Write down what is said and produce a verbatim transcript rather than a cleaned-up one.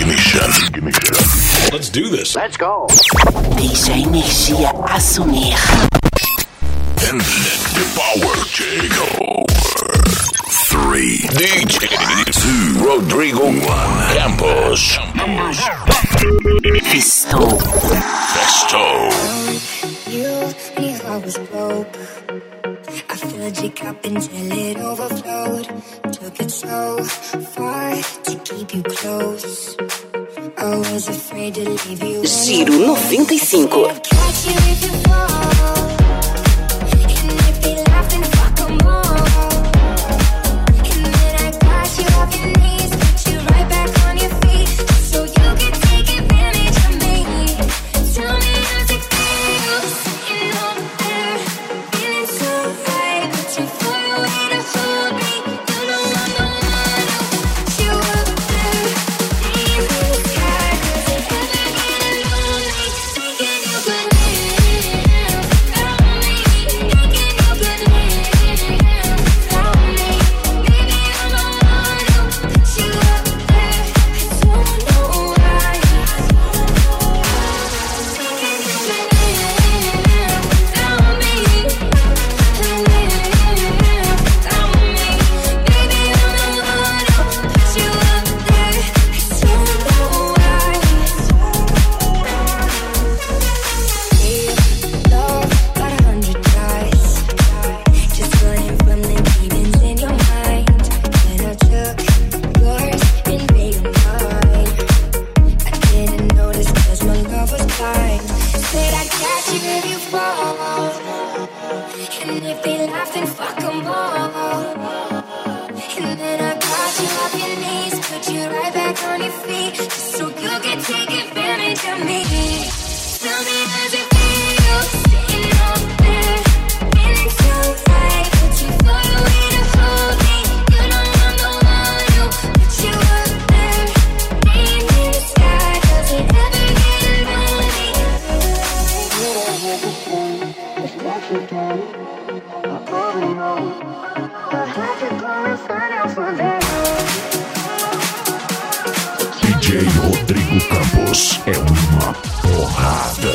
Ignition. Let's do this. Let's go. Deixa a energia assumir. And let the power take over. Three. D J. Two. Rodrigo. One. Campos. Festo. Festo. You and your heart was broke. I filled your cup until it overflowed. Took it so far to keep you close. I was afraid to leave you. Giro noventa e cinco. I'd catch you if you fall. And if they laugh, then fuck 'em all. And then I got you off your knees, put you right back on your feet, so you can take advantage of me. Tell me how's it feel, sitting on there, feeling so right, but too far away to hold me. You know I'm the one who put you up there, name in the sky, 'cause it ever getting lonely, thinking you could live without me, thinking you could live without me. Baby, I'm the one who put you up there. I don't know why. Thinking you could live without me, live without me. Baby, I'm the one who put you up there. I don't know why. Love got a hundred tries, just running from the demons in your mind. When I took yours and made them mine, I didn't notice 'cause my love was blind. Said I'd catch you if you fall, and if they laugh, then fuck 'em all. And then I got you off your knees, put you right back on your feet, just so you can take advantage of me. Tell me how's it feel, sitting up there, feeling so right, but too far away to hold me. You know I'm the one who put you up there, name in the sky, 'cause it ever getting lonely. D J Rodrigo Campos é uma porrada.